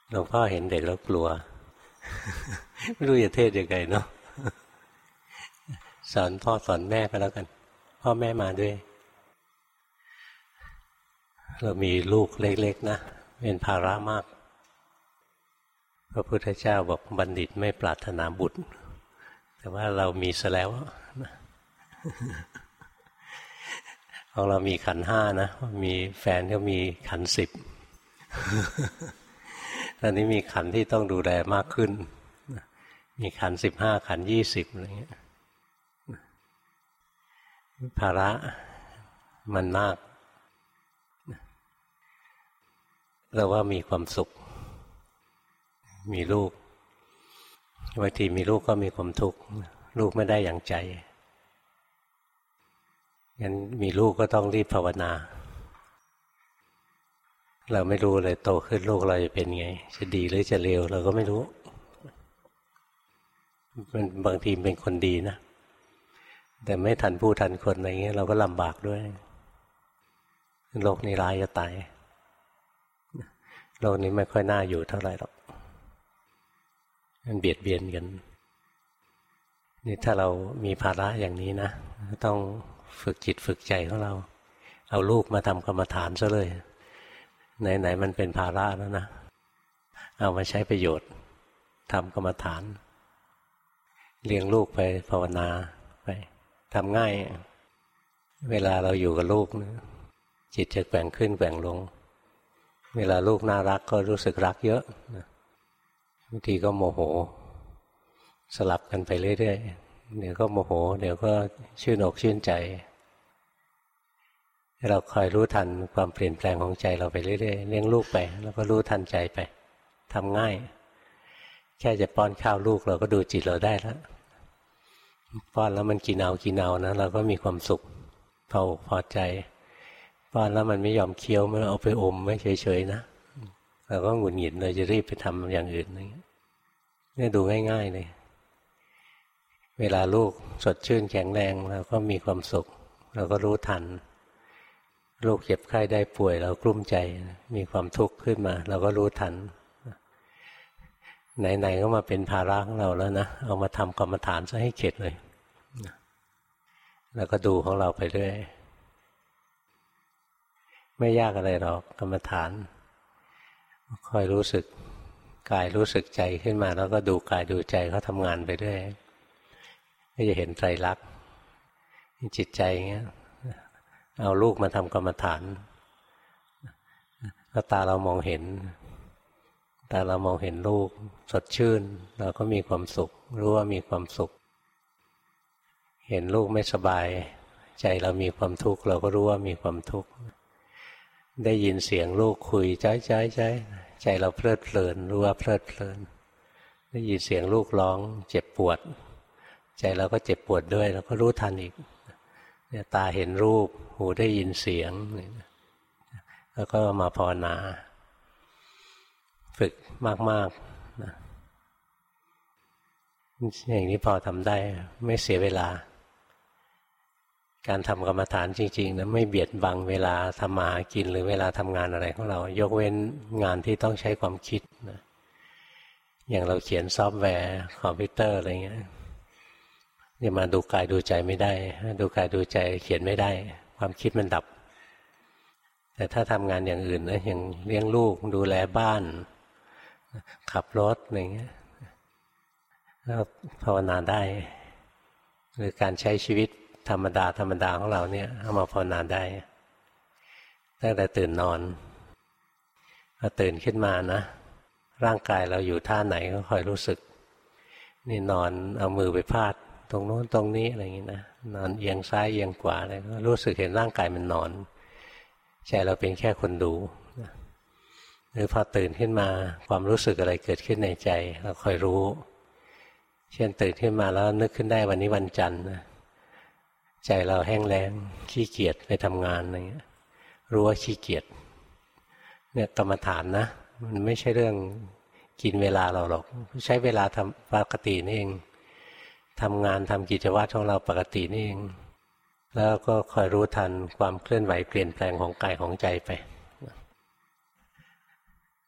หลวงพ่อเห็นเด็กแล้วกลัว ไม่รู้จะเทศยังไงเนาะสอนพ่อสอนแม่ไปแล้วกันพ่อแม่มาด้วยเรามีลูกเล็กๆนะเป็นภาระมากพระพุทธเจ้าบอกบัณฑิตไม่ปรารถนาบุตรแต่ว่าเรามีซะแล้วของเรามีขันธ์ห้านะมีแฟนก็มีขันธ์10ตอนนี้มีขันธ์ที่ต้องดูแลมากขึ้นมีขันธ์15ขันธ์20อะไรเงี้ยภาระมันมากเราว่ามีความสุขมีลูกบางทีมีลูกก็มีความทุกข์ลูกไม่ได้อย่างใจงั้นมีลูกก็ต้องรีบภาวนาเราไม่รู้เลยโตขึ้นลูกเราจะเป็นไงจะดีหรือจะเลวเราก็ไม่รู้มันบางทีเป็นคนดีนะแต่ไม่ทันผู้ทันคนอะไรเงี้ยเราก็ลำบากด้วยโลกนี้ร้ายจะตายโลกนี้ไม่ค่อยน่าอยู่เท่าไหร่หรอกมันเบียดเบียนกันนี่ถ้าเรามีภาระอย่างนี้นะต้องฝึกจิตฝึกใจของเราเอาลูกมาทำกรรมฐานซะเลยไหนมันเป็นภาระแล้วนะเอามาใช้ประโยชน์ทำกรรมฐานเลี้ยงลูกไปภาวนาไปทำง่ายเวลาเราอยู่กับลูกนะจิตจะแกว่งขึ้นแกว่งลงเวลาลูกน่ารักก็รู้สึกรักเยอะบางทีก็โมโหสลับกันไปเรื่อยๆเดี๋ยวก็โมโหเดี๋ยวก็ชื่นอกชื่นใจเราคอยรู้ทันความเปลี่ยนแปลงของใจเราไปเรื่อยๆเลี้ยงลูกไปแล้วก็รู้ทันใจไปทำง่ายแค่จะป้อนข้าวลูกเราก็ดูจิตเราได้แล้วป้อนแล้วมันกินเอานะเราก็มีความสุขพอใจป้อนแล้วมันไม่ยอมเคี้ยวมันเอาไปอมไม่เฉยๆนะเราก็หงุดหงิดเลยจะรีบไปทำอย่างอื่นนี่ดูง่ายๆเลยเวลาลูกสดชื่นแข็งแรงเราก็มีความสุขเราก็รู้ทันลูกเจ็บไข้ได้ป่วยเรากลุ้มใจมีความทุกข์ขึ้นมาเราก็รู้ทันไหนๆก็มาเป็นภาระของเราแล้วนะเอามาทำกรรมฐานซะให้เข็ดเลยแล้วก็ดูของเราไปเรื่อยไม่ยากอะไรหรอกกรรมฐานคอยรู้สึกกายรู้สึกใจขึ้นมาแล้วก็ดูกายดูใจเขาทำงานไปเรื่อยก็จะเห็นไตรลักษณ์จิตใจอย่างเงี้ยเอาลูกมาทำกรรมฐานแล้วตาเรามองเห็นลูกสดชื่นเราก็มีความสุขรู้ว่ามีความสุขเห็นลูกไม่สบายใจเรามีความทุกข์เราก็รู้ว่ามีความทุกข์ได้ยินเสียงลูกคุยใจเราเพลิดเพลินรู้ว่าเพลิดเพลินได้ยินเสียงลูกร้องเจ็บปวดใจเราก็เจ็บปวดด้วยเราก็รู้ทันอีกเนี่ยตาเห็นรูปหูได้ยินเสียงแล้วก็มาภาวนาฝึกมากๆนะอย่างนี้พอทำได้ไม่เสียเวลาการทำกรรมฐานจริงๆนะไม่เบียดบังเวลาทำมาหากินหรือเวลาทำงานอะไรของเรายกเว้นงานที่ต้องใช้ความคิดนะอย่างเราเขียนซอฟต์แวร์คอมพิวเตอร์อะไรเงี้ยจะมาดูกายดูใจไม่ได้ดูกายดูใจเขียนไม่ได้ความคิดมันดับแต่ถ้าทำงานอย่างอื่นนะอย่างเลี้ยงลูกดูแลบ้านขับรถอะไรเงี้ยแล้วภาวนาได้หรือการใช้ชีวิตธรรมดาของเราเนี่ยเอามาภาวนาได้ตั้งแต่ตื่นนอนพอตื่นขึ้นมานะร่างกายเราอยู่ท่าไหนก็คอยรู้สึกนี่นอนเอามือไปพาดตรงโน้นตรงนี้อะไรอย่างนี้นะนอนเอียงซ้ายเอียงขวาอะไรก็รู้สึกเห็นร่างกายมันนอนใจเราเป็นแค่คนดูหรือพอตื่นขึ้นมาความรู้สึกอะไรเกิดขึ้นในใจเราคอยรู้เช่นตื่นขึ้นมาแล้วนึกขึ้นได้วันนี้วันจันทร์นะใจเราแห้งแล้งขี้เกียจไปทำงานอะไรเงี้ยรู้ว่าขี้เกียจเนี่ยกรรมฐานนะมันไม่ใช่เรื่องกินเวลาเราหรอกใช้เวลาทำปกตินี่เองทำงานทำกิจวัตรของเราปกตินี่เองแล้วก็คอยรู้ทันความเคลื่อนไหวเปลี่ยนแปลงของกายของใจไป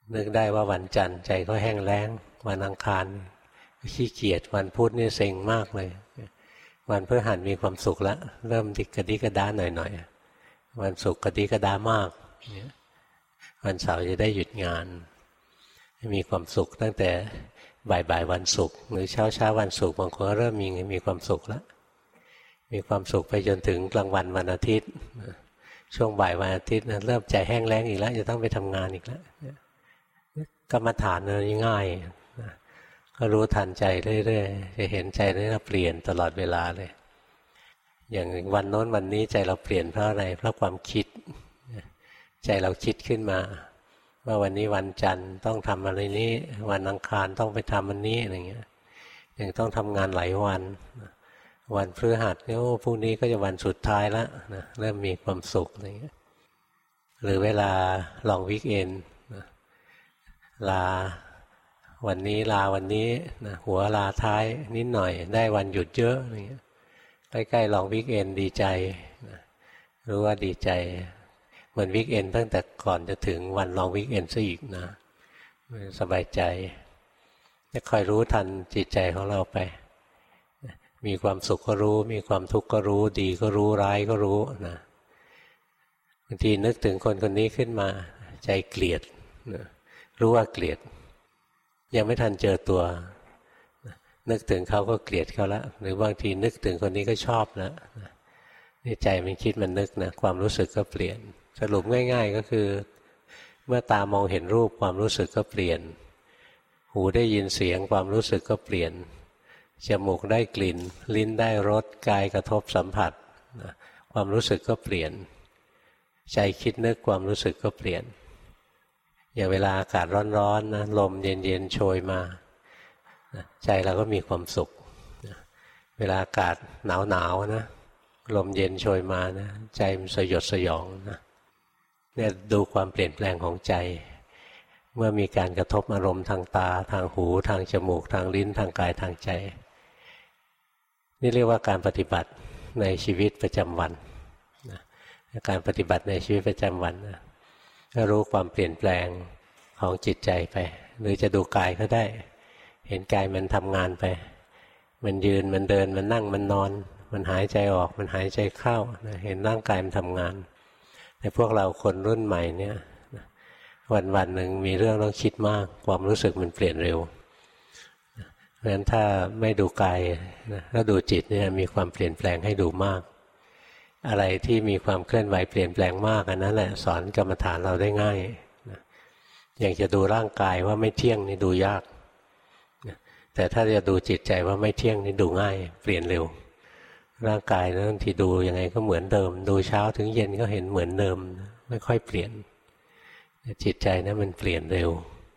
นึกได้ว่าวันจันทร์ใจก็แห้งแล้งวันอังคารขี้เกียจวันพุธนี่เซ็งมากเลยวันพฤหัสมีความสุขแล้วเริ่มดิกระดิกระดาหน่อยๆวันศุกร์กระดิกระดามากวันเสาร์จะได้หยุดงานมีความสุขตั้งแต่บ่ายวันศุกร์หรือเช้าวันศุกร์บางคนเริ่มมีความสุขแล้วมีความสุขไปจนถึงกลางวันวันอาทิตย์ช่วงบ่ายวันอาทิตย์เริ่มใจแห้งแล้งอีกแล้วจะต้องไปทำงานอีกแล้วกรรมฐานง่ายก็รู้ทันใจเรื่อยๆจะเห็นใจนี้เปลี่ยนตลอดเวลาเลยอย่างวันโน้นวันนี้ใจเราเปลี่ยนเพราะอะไรเพราะความคิดใจเราคิดขึ้นมาว่าวันนี้วันจันทร์ต้องทำอะไรนี้วันอังคารต้องไปทำอันนี้อะไรเงี้ยยังต้องทำงานหลายวันวันพฤหัสเนี่ยพรุ่งนี้ก็จะวันสุดท้ายแล้วนะเริ่มมีความสุขอะไรเงี้ยหรือเวลาลองวีคเอนด์ลาวันนี้ลาวันนี้นะหัวลาท้ายนิดหน่อยได้วันหยุดเยอะอะไรเงี้ยใกล้ๆลองวีคเอนด์ดีใจนะรู้ว่าดีใจเหมือนวีคเอนด์ตั้งแต่ก่อนจะถึงวันลองวีคเอนด์ซะอีกนะสบายใจจะคอยรู้ทันจิตใจของเราไปมีความสุขก็รู้มีความทุกข์ก็รู้ดีก็รู้ร้ายก็รู้นะบางทีนึกถึงคนคนนี้ขึ้นมาใจเกลียดนะรู้ว่าเกลียดยังไม่ทันเจอตัวนึกถึงเขาก็เกลียดเขาแล้วหรือบางทีนึกถึงคนนี้ก็ชอบนะนี่ใจมันคิดมันนึกนะความรู้สึกก็เปลี่ยนสรุปง่ายๆก็คือเมื่อตามองเห็นรูปความรู้สึกก็เปลี่ยนหูได้ยินเสียงความรู้สึกก็เปลี่ยนจมูกได้กลิ่นลิ้นได้รสกายกระทบสัมผัสนะความรู้สึกก็เปลี่ยนใจคิดนึกความรู้สึกก็เปลี่ยนอย่างเวลาอากาศร้อนๆนะลมเย็นๆโชยมาใจเราก็มีความสุขเวลาอากาศหนาวๆนะลมเย็นโชยมานะใจมันสยดสยองนะเนี่ยดูความเปลี่ยนแปลงของใจเมื่อมีการกระทบอารมณ์ทางตาทางหูทางจมูกทางลิ้นทางกายทางใจนี่เรียกว่าการปฏิบัติในชีวิตประจำวันการปฏิบัติในชีวิตประจำวันก็รู้ความเปลี่ยนแปลงของจิตใจไปหรือจะดูกายก็ได้เห็นกายมันทำงานไปมันยืนมันเดินมันนั่งมันนอนมันหายใจออกมันหายใจเข้าเห็นร่างกายมันทำงานแต่พวกเราคนรุ่นใหม่เนี่ยวันหนึ่งมีเรื่องต้องคิดมากความรู้สึกมันเปลี่ยนเร็วเพราะฉะนั้นถ้าไม่ดูกายแล้วดูจิตเนี่ยมีความเปลี่ยนแปลงให้ดูมากอะไรที่มีความเคลื่อนไหวเปลี่ยนแปลงมากอันนั้นแหละสอนกรรมฐานเราได้ง่ายอย่างจะดูร่างกายว่าไม่เที่ยงนี่ดูยากแต่ถ้าจะดูจิตใจว่าไม่เที่ยงนี่ดูง่ายเปลี่ยนเร็วร่างกายนะบางทีดูยังไงก็เหมือนเดิมดูเช้าถึงเย็นก็เห็นเหมือนเดิมไม่ค่อยเปลี่ยนจิตใจนะมันเปลี่ยนเร็ว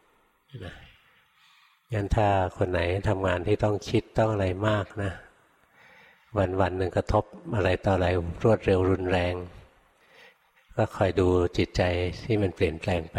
งั้นถ้าคนไหนทำงานที่ต้องคิดต้องอะไรมากนะวันหนึ่งกระทบอะไรต่ออะไรรวดเร็วรุนแรงก็คอยดูจิตใจที่มันเปลี่ยนแปลงไป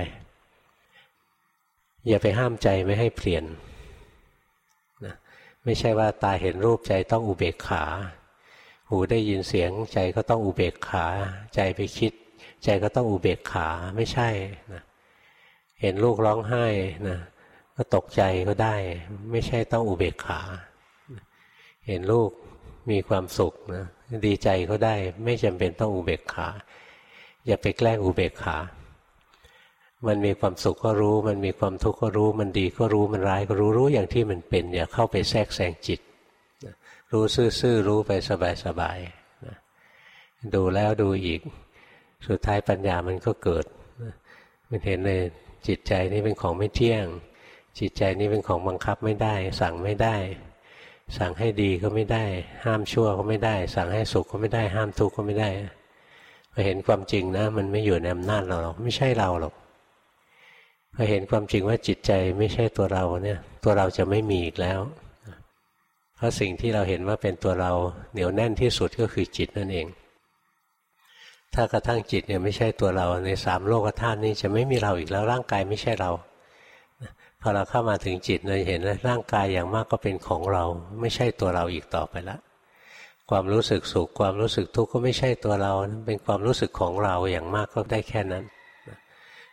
อย่าไปห้ามใจไม่ให้เปลี่ยนนะไม่ใช่ว่าตาเห็นรูปใจต้องอุเบกขาหูได้ยินเสียงใจก็ต้องอุเบกขาใจไปคิดใจก็ต้องอุเบกขาไม่ใช่นะเห็นลูกร้องไห้นะก็ตกใจก็ได้ไม่ใช่ต้องอุเบกขาเห็นลูกมีความสุขนะดีใจก็ได้ไม่จำเป็นต้องอุเบกขาอย่าไปแกล้งอุเบกขามันมีความสุขก็รู้มันมีความทุกข์ก็รู้มันดีก็รู้มันร้ายก็รู้อย่างที่มันเป็นอย่าเข้าไปแทรกแซงจิตรู้ซื่อๆรู้ไปสบายๆดูแล้วดูอีกสุดท้ายปัญญามันก็เกิดมันเห็นเลยจิตใจนี่เป็นของไม่เที่ยงจิตใจนี่เป็นของบังคับไม่ได้สั่งไม่ได้สั่งให้ดีก็ไม่ได้ห้ามชั่วก็ไม่ได้สั่งให้สุขก็ไม่ได้ห้ามทุกข์ก็ไม่ได้พอเห็นความจริงนะมันไม่อยู่ในอำนาจเราหรอกไม่ใช่เราหรอกพอเห็นความจริงว่าจิตใจไม่ใช่ตัวเราเนี่ยตัวเราจะไม่มีอีกแล้วเพราะสิ่งที่เราเห็นว่าเป็นตัวเราเหนียวแน่นที่สุดก็คือจิตนั่นเองถ้ากระทั่งจิตเนี่ยไม่ใช่ตัวเราในสามโลกธาตุนี้จะไม่มีเราอีกแล้วร่างกายไม่ใช่เราพอเราเข้ามาถึงจิตเราเห็นว่าร่างกายอย่างมากก็เป็นของเราไม่ใช่ตัวเราอีกต่อไปละความรู้สึกสุขความรู้สึกทุกข์ก็ไม่ใช่ตัวเราเป็นความรู้สึกของเราอย่างมากก็ได้แค่นั้น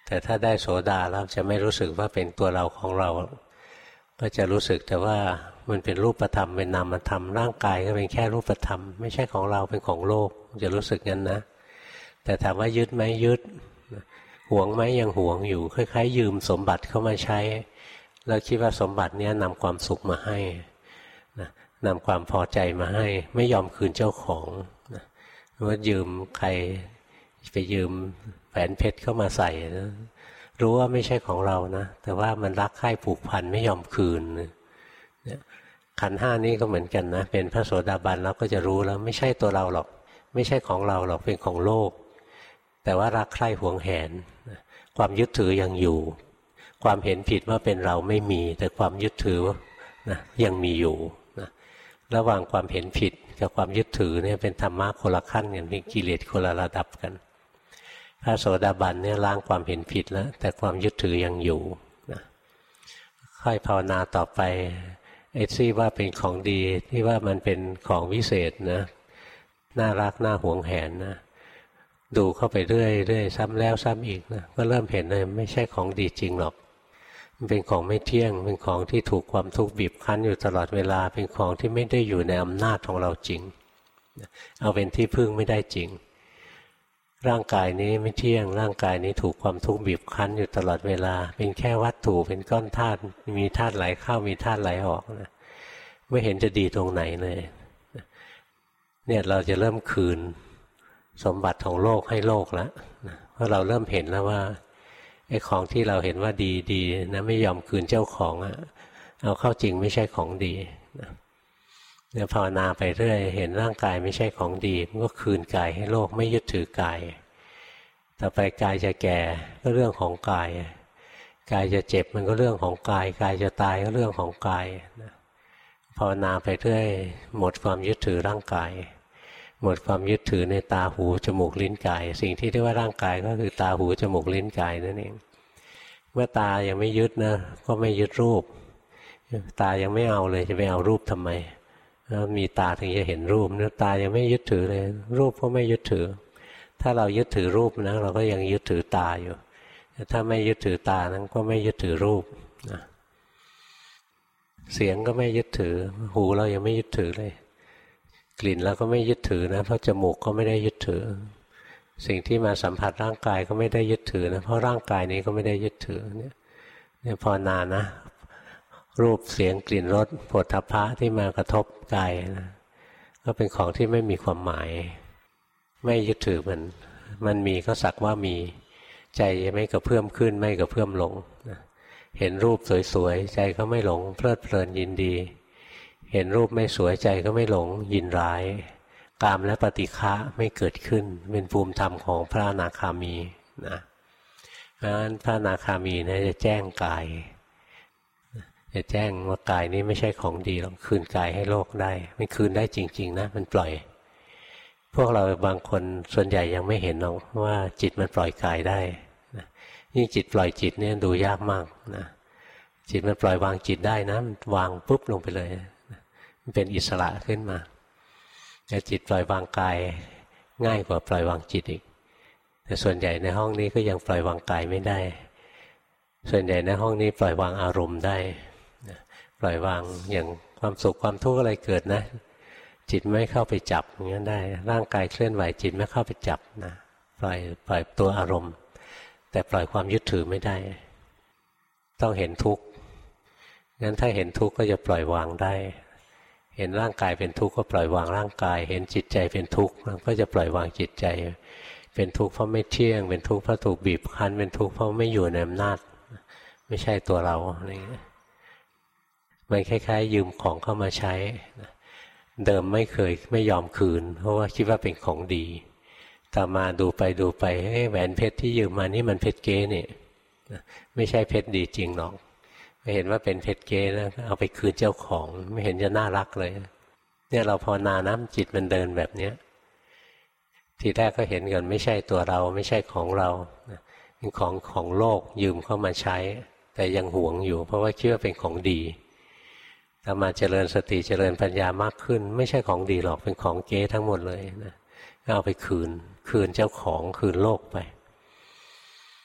แต่ถ้าได้โสดาแล้วจะไม่รู้สึกว่าเป็นตัวเราของเราก็จะรู้สึกแต่ว่ามันเป็นรูปธรรมเป็นนามธรรมร่างกายก็เป็นแค่รูปธรรมไม่ใช่ของเราเป็นของโลกจะรู้สึกงั้นนะแต่ถามว่ายึดไหมยึดหวงไหมยังหวงอยู่คล้ายๆยืมสมบัติเข้ามาใช้แล้วคิดว่าสมบัตินี้นำความสุขมาให้นำความพอใจมาให้ไม่ยอมคืนเจ้าของว่ายืมใครไปยืมแหวนเพชรเข้ามาใส่นะรู้ว่าไม่ใช่ของเรานะแต่ว่ามันรักใคร่ผูกพันไม่ยอมคืนขันธ์ห้านี้ก็เหมือนกันนะเป็นพระโสดาบันแล้วก็จะรู้แล้วไม่ใช่ตัวเราหรอกไม่ใช่ของเราหรอกเป็นของโลกแต่ว่ารักใคร่หวงแหนความยึดถือยังอยู่ความเห็นผิดว่าเป็นเราไม่มีแต่ความยึดถือนะยังมีอยู่นะระหว่างความเห็นผิดกับความยึดถือเนี่ยเป็นธรรมะคนละขั้นกันเป็นกิเลสคนละระดับกันพระโสดาบันเนี่ยล้างความเห็นผิดแล้วแต่ความยึดถือยังอยู่นะค่อยภาวนาต่อไปไอ้ที่ว่าเป็นของดีที่ว่ามันเป็นของวิเศษนะน่ารักน่าหวงแหนนะดูเข้าไปเรื่อยๆซ้ำแล้วซ้ำอีกนะก็เริ่มเห็นเลยไม่ใช่ของดีจริงหรอกมันเป็นของไม่เที่ยงเป็นของที่ถูกความทุกข์บีบคั้นอยู่ตลอดเวลาเป็นของที่ไม่ได้อยู่ในอำนาจของเราจริงเอาเป็นที่พึ่งไม่ได้จริงร่างกายนี้ไม่เที่ยงร่างกายนี้ถูกความทุกข์บีบคั้นอยู่ตลอดเวลาเป็นแค่วัตถุเป็นก้อนธาตุมีธาตุไหลเข้ามีธาตุไหลออกนะไม่เห็นจะดีตรงไหนเลยเนี่ยเราจะเริ่มคืนสมบัติของโลกให้โลกแล้วเพราะเราเริ่มเห็นแล้วว่าไอ้ของที่เราเห็นว่าดีนะไม่ยอมคืนเจ้าของอะเอาเข้าจริงไม่ใช่ของดีเนี่ยภาวนาไปเรื่อยเห็นร่างกายไม่ใช่ของดีมันก็คืนกายให้โลกไม่ยึดถือกายต่อไปกายจะแก่ก็เรื่องของกายกายจะเจ็บมันก็เรื่องของกายกายจะตายก็เรื่องของกายภาวนาไปเรื่อยหมดความยึดถือร่างกายหมดความยึดถือในตาหูจมูกลิ้นกายสิ่งที่เรียกว่าร่างกายก็คือตาหูจมูกลิ้นกายนั่นเองเมื่อตายังไม่ยึดนะก็ไม่ยึดรูปตายังไม่เอาเลยจะไปเอารูปทำไมมีตาถึงจะเห็นรูปเนื้อตายังไม่ยึดถือเลยรูปก็ไม่ยึดถือถ้าเรายึดถือรูปนะเราก็ยังยึดถือตาอยู่ถ้าไม่ยึดถือตานั้นก็ไม่ยึดถือรูปนะเสียงก็ไม่ยึดถือหูเรายังไม่ยึดถือเลยกลิ่นเราก็ไม่ยึดถือนะเพราะจมูกก็ไม่ได้ยึดถือสิ่งที่มาสัมผัสร่างกายก็ไม่ได้ยึดถือนะเพราะร่างกายนี้ก็ไม่ได้ยึดถือเนี่ยพอนานนะรูปเสียงกลิ่นรสโผฏฐัพพะที่มากระทบกายนะก็เป็นของที่ไม่มีความหมายไม่ยึดถือมันมีก็สักว่ามีใจไม่กระเพื่อมขึ้นไม่กระเพื่อมลงเห็นรูปสวยๆใจก็ไม่หลงเพลิดเพลินยินดีเห็นรูปไม่สวยใจก็ไม่หลงยินร้ายกามและปฏิฆะไม่เกิดขึ้นเป็นภูมิธรรมของพระอนาคามีนะเพราะฉะนั้นพระอนาคามีนะจะแจ้งกายจะแจ้งว่ากายนี้ไม่ใช่ของดีหรอกคืนกายให้โลกได้มันคืนได้จริงๆนะมันปล่อยพวกเราบางคนส่วนใหญ่ยังไม่เห็นหรอกว่าจิตมันปล่อยกายได้นะยิ่งจิตปล่อยจิตเนี่ยดูยากมากนะจิตมันปล่อยวางจิตได้นะมันวางปุ๊บลงไปเลยมันเป็นอิสระขึ้นมาแต่จิตปล่อยวางกายง่ายกว่าปล่อยวางจิตอีกแต่ส่วนใหญ่ในห้องนี้ก็ยังปล่อยวางกายไม่ได้ส่วนใหญ่ในห้องนี้ปล่อยวางอารมณ์ได้ปล่อยวางอย่างความสุขความทุกข์อะไรเกิดนะจิตไม่เข้าไปจับอย่างนั้นได้ร่างกายเคลื่อนไหวจิตไม่เข้าไปจับนะปล่อยตัวอารมณ์แต่ปล่อยความยึดถือไม่ได้ต้องเห็นทุกข์งั้นถ้าเห็นทุกข์ก็จะปล่อยวางได้เห็นร่างกายเป็นทุกข์ก็ปล่อยวางร่างกายเห็นจิตใจเป็นทุกข์ก็จะปล่อยวางจิตใจเป็นทุกข์เพราะไม่เที่ยงเป็นทุกข์เพราะถูกบีบคั้นเป็นทุกข์เพราะไม่อยู่ในอำนาจไม่ใช่ตัวเราอะไรอย่างเงี้ยมันคล้ายๆยืมของเข้ามาใช้เดิมไม่ยอมคืนเพราะว่าคิดว่าเป็นของดีต่อมาดูไปแหวนเพชรที่ยืมมานี่มันเพชรเก๊นี่ไม่ใช่เพชรดีจริงหรอกไม่เห็นว่าเป็นเพชรเก๊แล้วเอาไปคืนเจ้าของไม่เห็นจะน่ารักเลยเนี่ยเราภาวนานะจิตมันเดินแบบเนี้ยทีแรกก็เห็นกันไม่ใช่ตัวเราไม่ใช่ของเราเป็นของโลกยืมเข้ามาใช้แต่ยังหวงอยู่เพราะว่าคิดว่าเป็นของดีถ้ามาเจริญสติเจริญปัญญามากขึ้นไม่ใช่ของดีหรอกเป็นของเก๊ทั้งหมดเลยนะเอาไปคืนเจ้าของคืนโลกไป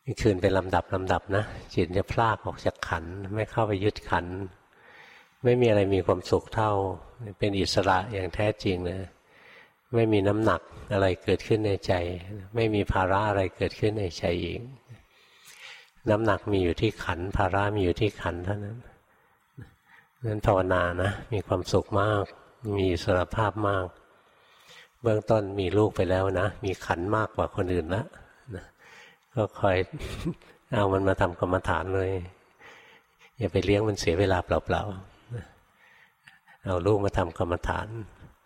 คืนเป็นลำดับนะจิตจะพลากออกจากขันไม่เข้าไปยึดขันไม่มีอะไรมีความสุขเท่าเป็นอิสระอย่างแท้จริงเลยไม่มีน้ำหนักอะไรเกิดขึ้นในใจไม่มีภาระอะไรเกิดขึ้นในใจอีกน้ำหนักมีอยู่ที่ขันภาระมีอยู่ที่ขันเท่านั้นนั้นภาวนานะมีความสุขมากมีอิสรภาพมากเบื้องต้นมีลูกไปแล้วนะมีขันมากกว่าคนอื่นละก็คอยเอามันมาทำกรรมฐานเลยอย่าไปเลี้ยงมันเสียเวลาเปล่าๆเอาลูกมาทำกรรมฐาน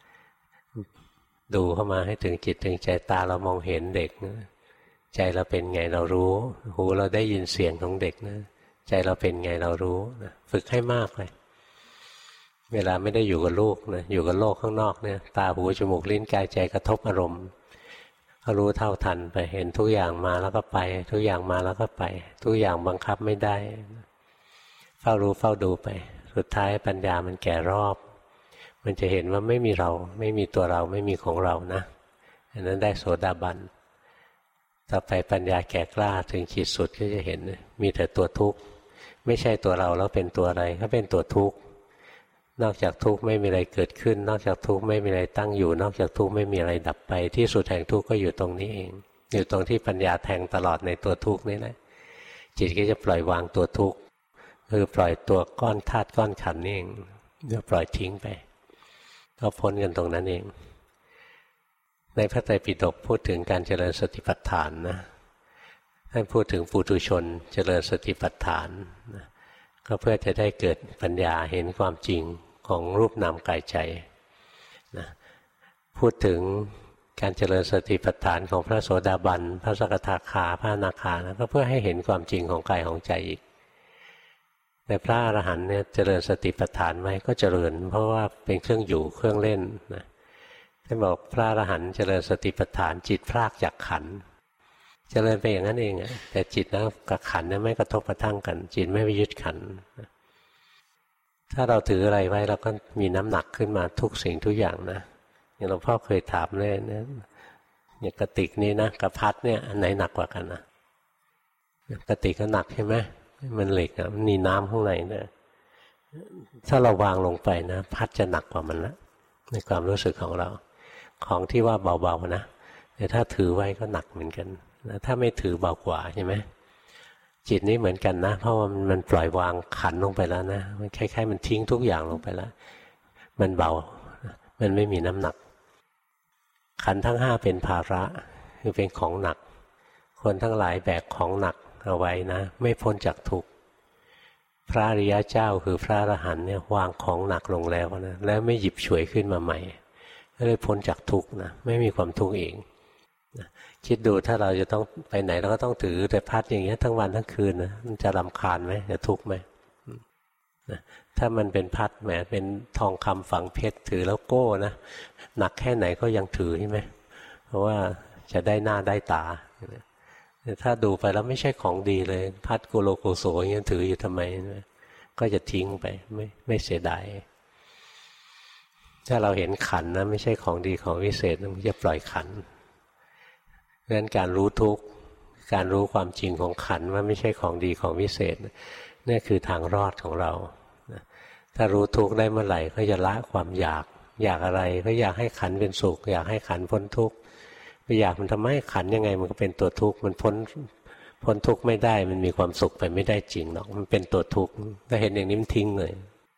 ดูเข้ามาให้ถึงจิตถึงใจตาเรามองเห็นเด็กนะใจเราเป็นไงเรารู้หูเราได้ยินเสียงของเด็กนะใจเราเป็นไงเรารู้นะฝึกให้มากเลยเวลาไม่ได้อยู่กับลูกนะอยู่กับโลกข้างนอกเนี่ยตาหูจมูกลิ้นกายใจกระทบอารมณ์ก็รู้เท่าทันไปเห็นทุกอย่างมาแล้วก็ไปทุกอย่างมาแล้วก็ไปทุกอย่างบังคับไม่ได้เฝ้ารู้เฝ้าดูไปสุดท้ายปัญญามันแก่รอบมันจะเห็นว่าไม่มีเราไม่มีตัวเราไม่มีของเรานะอันนั้นได้โสดาบันต่อไปปัญญาแก่กล้าถึงขีดสุดก็จะเห็นมีแต่ตัวทุกข์ไม่ใช่ตัวเราแล้วเป็นตัวอะไรก็เป็นตัวทุกข์นอกจากทุกข์ไม่มีอะไรเกิดขึ้นนอกจากทุกข์ไม่มีอะไรตั้งอยู่นอกจากทุกข์ไม่มีอะไรดับไปที่สุดแห่งทุกข์ก็อยู่ตรงนี้เองอยู่ตรงที่ปัญญาแทงตลอดในตัวทุกข์นี่แหละจิตก็จะปล่อยวางตัวทุกข์คือปล่อยตัวก้อนธาตุก้อนขันธ์นี่เองจะปล่อยทิ้งไปก็พ้นกันตรงนั้นเองในพระไตรปิฎกพูดถึงการเจริญสติปัฏฐานนะท่านพูดถึงปุถุชนเจริญสติปัฏฐานนะก็เพื่อจะได้เกิดปัญญาเห็นความจริงของรูปนามกายใจนะพูดถึงการเจริญสติปัฏฐานของพระโสดาบันพระสกทาคาพระอนาคานะก็เพื่อให้เห็นความจริงของกายของใจอีกแต่พระอรหันต์เนี่ยเจริญสติปัฏฐานไหมก็เจริญเพราะว่าเป็นเครื่องอยู่เครื่องเล่นนะท่านบอกพระอรหันต์เจริญสติปัฏฐานจิตพรากจากขันธ์เจริญไปอย่างนั้นเองแต่จิตนะกับขันธ์ไม่กระทบกระทั่งกันจิตไม่ไปยึดขันธ์ถ้าเราถืออะไรไว้เราก็มีน้ำหนักขึ้นมาทุกสิ่งทุกอย่างนะอย่างหลวงพ่อเคยถามเลยนะอย่างกระติกนี้นะกับพัดเนี่ยอันไหนหนักกว่ากันนะกระติกก็หนักใช่ไหมมันเหล็กนะมันมีน้ำข้างในนะถ้าเราวางลงไปนะพัดจะหนักกว่ามันละในความรู้สึกของเราของที่ว่าเบาๆนะแต่ถ้าถือไว้ก็หนักเหมือนกันนะถ้าไม่ถือเบากว่าใช่ไหมจิตนี้เหมือนกันนะเพราะว่ามันปล่อยวางขันลงไปแล้วนะมันคล้ายๆมันทิ้งทุกอย่างลงไปแล้วมันเบามันไม่มีน้ำหนักขันธ์ทั้งห้าเป็นภาระคือเป็นของหนักคนทั้งหลายแบกของหนักเอาไว้นะไม่พ้นจากทุกข์พระอริยเจ้าคือพระอรหันต์เนี่ยวางของหนักลงแล้วนะแล้วไม่หยิบฉวยขึ้นมาใหม่ก็เลยพ้นจากทุกข์นะไม่มีความทุกข์เองนะคิดดูถ้าเราจะต้องไปไหนเราก็ต้องถือแต่พัดอย่างเงี้ยทั้งวันทั้งคืนนะมันจะรำคาญไหมจะทุกข์ไหมนะถ้ามันเป็นพัดแหมเป็นทองคำฝังเพชรถือแล้วโก้นะหนักแค่ไหนก็ยังถือใช่ไหมเพราะว่าจะได้หน้าได้ตาแต่ถ้าดูไปแล้วไม่ใช่ของดีเลยพัดกุโลกุโสอย่างนี้ถืออยู่ทำไมก็จะทิ้งไปไม่เสียดายถ้าเราเห็นขันนะไม่ใช่ของดีของวิเศษมันจะปล่อยขันเพราะฉะนั้นการรู้ทุกข์การรู้ความจริงของขันว่าไม่ใช่ของดีของวิเศษนี่คือทางรอดของเราถ้ารู้ทุกข์ได้เมื่อไหร่ก็จะละความอยากอะไรก็อยากให้ขันเป็นสุขอยากให้ขันพ้นทุกข์ไปอยากมันทำให้ขันยังไงมันก็เป็นตัวทุกข์มันพ้นทุกข์ไม่ได้มันมีความสุขไปไม่ได้จริงหรอกมันเป็นตัวทุกข์ถ้าเห็นอย่างนี้มันทิ้งเลย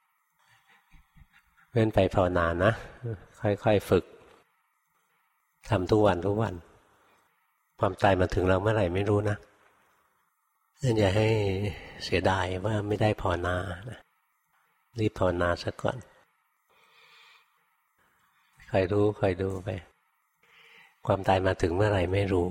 เว้นไปภาวนานะค่อยๆฝึกทำทุกวันความตายมาถึงเราเมื่อไหร่ไม่รู้นะนั่นอย่าให้เสียดายว่าไม่ได้ภาวนานะรีบภาวนาซะก่อนคอยรู้คอยดูไปความตายมาถึงเมื่อไหร่ไม่รู้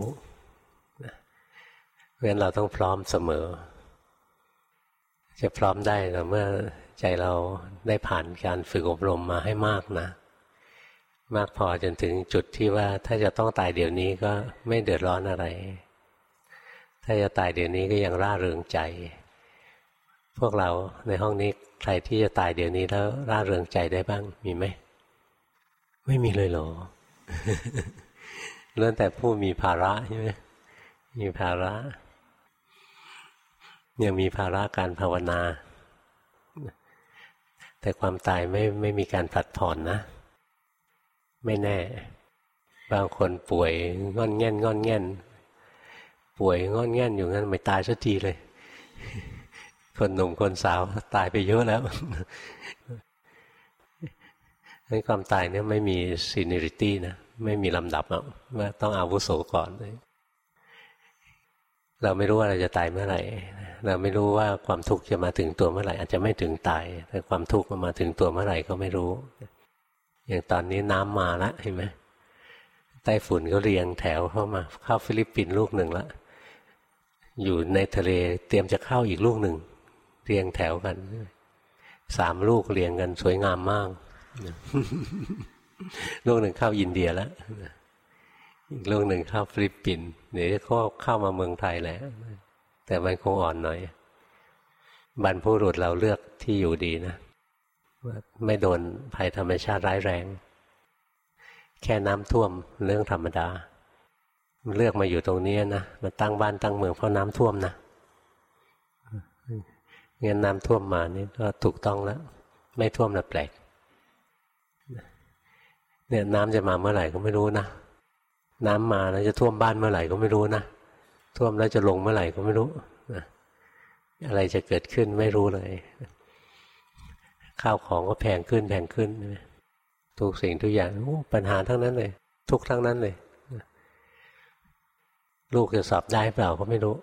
เพราะฉะนั้นเราต้องพร้อมเสมอจะพร้อมได้แต่เมื่อใจเราได้ผ่านการฝึกอบรมมาให้มากนะมากพอจนถึงจุดที่ว่าถ้าจะต้องตายเดี๋ยวนี้ก็ไม่เดือดร้อนอะไรถ้าจะตายเดี๋ยวนี้ก็ยังร่าเริงใจพวกเราในห้องนี้ใครที่จะตายเดี๋ยวนี้แล้วร่าเริงใจได้บ้างมีไหมไม่มีเลยเหรอ ล้วนแต่ผู้มีภาระใช่ไหมมีภาระยังมีภาระการภาวนาแต่ความตายไม่มีการผลัดผ่อนนะไม่แน่บางคนป่วยงอนแง่นป่วยงอนแง่นอยู่งั้นไม่ตายสักทีเลยคนหนุ่มคนสาวตายไปเยอะแล้วงั้นความตายเนี่ยไม่มีซีเนียริตี้นะไม่มีลำดับว่าต้องอาวุโสก่อนเราไม่รู้ว่าเราจะตายเมื่อไหร่เราไม่รู้ว่าความทุกข์จะมาถึงตัวเมื่อไหร่อาจจะไม่ถึงตายแต่ความทุกข์มาถึงตัวเมื่อไหร่ก็ไม่รู้อย่างตอนนี้น้ำมาแล้วเห็นไหมไต้ฝุ่นก็เรียงแถวเข้ามาเข้าฟิลิปปินส์ลูกหนึ่งแล้วอยู่ในทะเลเตรียมจะเข้าอีกลูกหนึ่งเรียงแถวกัน3 ลูกเรียงกันสวยงามมากลูกหนึ่งเข้าอินเดียแล้วอีกลูกหนึ่งเข้าฟิลิปปินส์เดี๋ยวจะเข้ามาเมืองไทยแล้วแต่มันคงอ่อนหน่อยบรรพบุรุษเราเลือกที่อยู่ดีนะไม่โดนภัยธรรมชาติร้ายแรงแค่น้ำท่วมเรื่องธรรมดาเลือกมาอยู่ตรงนี้นะมาตั้งบ้านตั้งเมืองเพราะน้ำท่วมนะงั้นน้ำท่วมมานี่ก็ถูกต้องแล้วไม่ท่วมน่ะแปลกเนี่ยน้ำจะมาเมื่อไหร่ก็ไม่รู้นะน้ำมาแล้วจะท่วมบ้านเมื่อไหร่ก็ไม่รู้นะท่วมแล้วจะลงเมื่อไหร่ก็ไม่รู้อะไรจะเกิดขึ้นไม่รู้เลยข้าวของก็แพงขึ้นทุกสิ่งทุกอย่างปัญหาทั้งนั้นเลยทุกทั้งนั้นเลยลูกจะสอบได้เปล่าก็ไม่รู้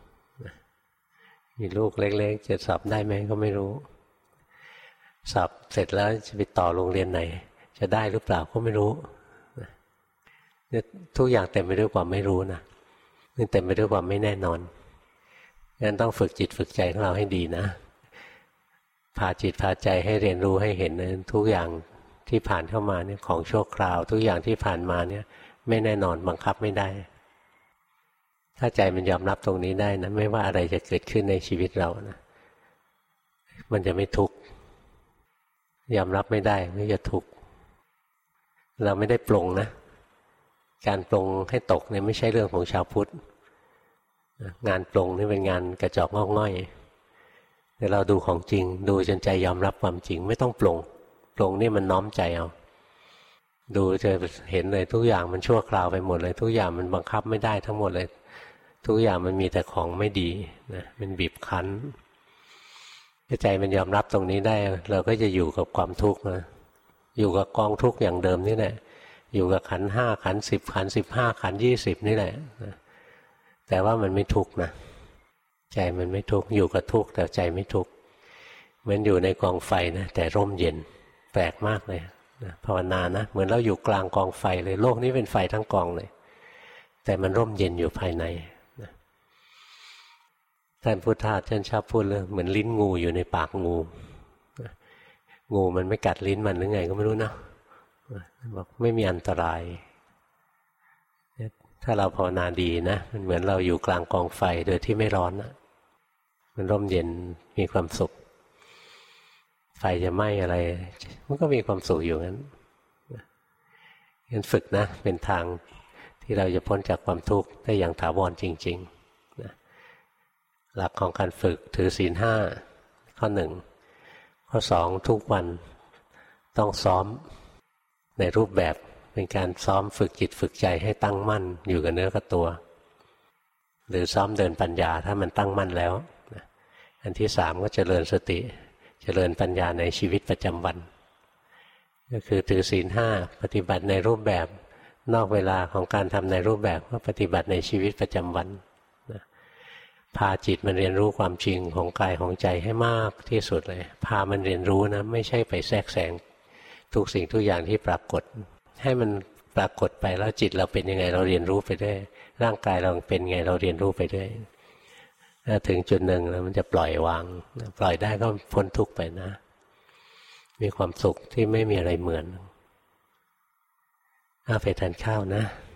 มีลูกเล็กๆจะสอบได้ไหมก็ไม่รู้สอบเสร็จแล้วจะไปต่อโรงเรียนไหนจะได้หรือเปล่าก็ไม่รู้เนี่ยทุกอย่างเต็มไปด้วยความไม่รู้นะนี่เต็มไปด้วยความไม่แน่นอนงั้นต้องฝึกจิตฝึกใจของเราให้ดีนะพาจิตพาใจให้เรียนรู้ให้เห็นนะทุกอย่างที่ผ่านเข้ามาเนี่ยของชั่วคราวทุกอย่างที่ผ่านมาเนี่ยไม่แน่นอนบังคับไม่ได้ถ้าใจมันยอมรับตรงนี้ได้นะไม่ว่าอะไรจะเกิดขึ้นในชีวิตเรานะมันจะไม่ทุกข์ยอมรับไม่ได้ไม่จะทุกข์เราไม่ได้ปลงนะการปลงให้ตกเนี่ยไม่ใช่เรื่องของชาวพุทธงานปลงนี่เป็นงานกระจอกงอกง่อยแต่เราดูของจริงดูจนใจยอมรับความจริงไม่ต้องปลงนี่มันน้อมใจเอาดูจะเห็นเลยทุกอย่างมันชั่วคราวไปหมดเลยทุกอย่างมันบังคับไม่ได้ทั้งหมดเลยทุกอย่างมันมีแต่ของไม่ดีนะมันบีบคั้นใจมันยอมรับตรงนี้ได้เราก็จะอยู่กับความทุกข์นะอยู่กับกองทุกข์อย่างเดิมนี่แหละอยู่กับขันธ์5ขันธ์10ขันธ์15ขันธ์20นี่แหละนะแต่ว่ามันไม่ทุกข์นะใจมันไม่ทุกข์อยู่กับทุกข์แต่ใจไม่ทุกข์เหมือนอยู่ในกองไฟนะแต่ร่มเย็นแปลกมากเลยนะภาวนานะเหมือนเราอยู่กลางกองไฟเลยโลกนี้เป็นไฟทั้งกองเลยแต่มันร่มเย็นอยู่ภายในนะท่านพุทธทาสท่านชอบพูดเลยเหมือนลิ้นงูอยู่ในปากงูนะงูมันไม่กัดลิ้นมันหรือไงก็ไม่รู้นะบอกไม่มีอันตรายถ้าเราภาวนาดีนะมันเหมือนเราอยู่กลางกองไฟโดยที่ไม่ร้อนนะมันร่มเย็นมีความสุขไฟจะไหม้อะไรมันก็มีความสุขอยู่งั้นงั้นฝึกนะเป็นทางที่เราจะพ้นจากความทุกข์ได้อย่างถาวรจริงๆนะหลักของการฝึกถือศีล 5ข้อ 1ข้อ 2ทุกวันต้องซ้อมในรูปแบบเป็นการซ้อมฝึกจิตฝึกใจให้ตั้งมั่นอยู่กับเนื้อกับตัวหรือซ้อมเดินปัญญาถ้ามันตั้งมั่นแล้วอันที่ 3ก็เจริญสติเจริญปัญญาในชีวิตประจำวันก็คือถือศีล 5ปฏิบัติในรูปแบบนอกเวลาของการทำในรูปแบบก็ปฏิบัติในชีวิตประจำวันพาจิตมันเรียนรู้ความจริงของกายของใจให้มากที่สุดเลยพามันเรียนรู้นะไม่ใช่ไปแทรกแซงทุกสิ่งทุกอย่างที่ปรากฏให้มันปรากฏไปแล้วจิตเราเป็นยังไงเราเรียนรู้ไปด้วยร่างกายเราเป็นไงเราเรียนรู้ไปด้วยถึงจุดหนึ่งแล้วมันจะปล่อยวางปล่อยได้ก็พ้นทุกข์ไปนะมีความสุขที่ไม่มีอะไรเหมือนไปทานข้าวนะ